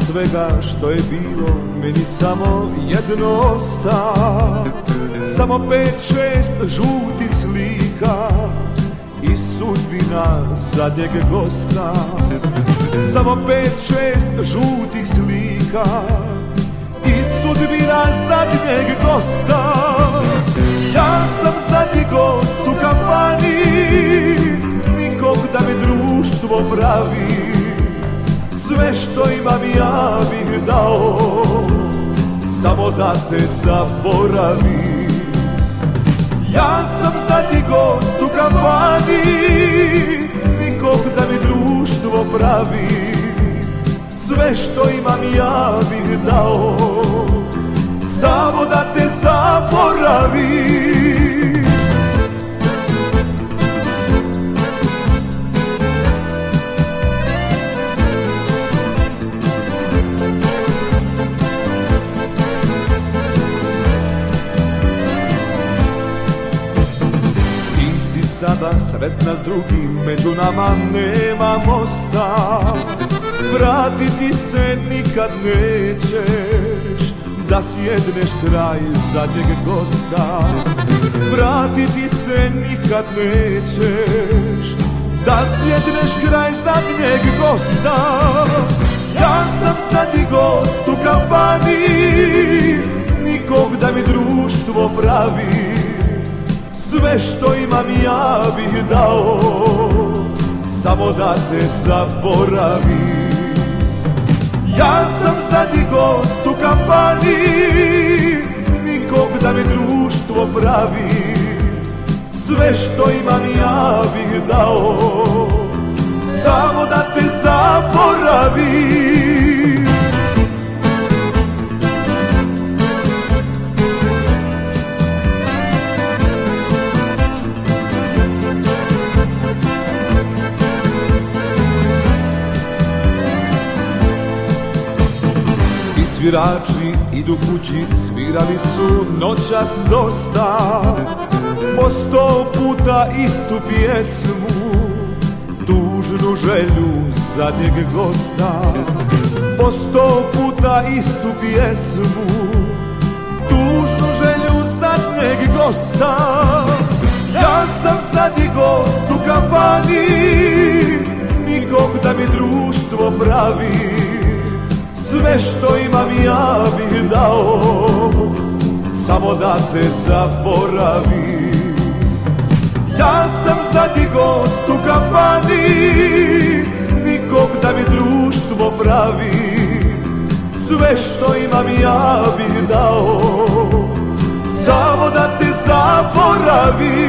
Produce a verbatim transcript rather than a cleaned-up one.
svega što je bilo meni samo jedno osta. Samo pet, šest žutih slika i sudbina zadnjeg gosta. Samo pet, šest žutih slika i sudbina zadnjeg gosta. Ja sam zadnji gost u kafani, nikog da mi društvo pravi. Sve što imam ja bih dao, samo da te zaboravim. Ja sam zadnji gost u kafani, nikog da mi društvo pravi. Sve što imam ja bih dao, samo da te zaboravim. Sada sretna s drugim, među nama nema mosta. Vratiti se nikad nećeš, da sjedneš kraj zadnjeg gosta. Vratiti se nikad nećeš, da sjedneš kraj zadnjeg gosta. Ja sam zadnji gost u kafani, nikog da mi društvo pravi. Sve što imam ja bih dao, samo da te zaboravim. Ja sam zadnji gost u kafani, nikog da mi društvo pravi. Sve što imam ja bih dao, samo da te zaboravim. Svirači idu kući, svirali su noćas dosta. Po sto puta istu pjesmu, tužnu želju zadnjeg gosta. Po sto puta istu pjesmu, tužnu želju zadnjeg gosta. Ja sam zadnji gost u kafani, nikog da mi društvo pravi. Sve što imam ja bih dao, samo da te zaboravim. Ja sam zadnji gost u kafani, nikog da mi društvo pravi. Sve što imam ja bih dao, samo da te zaboravim.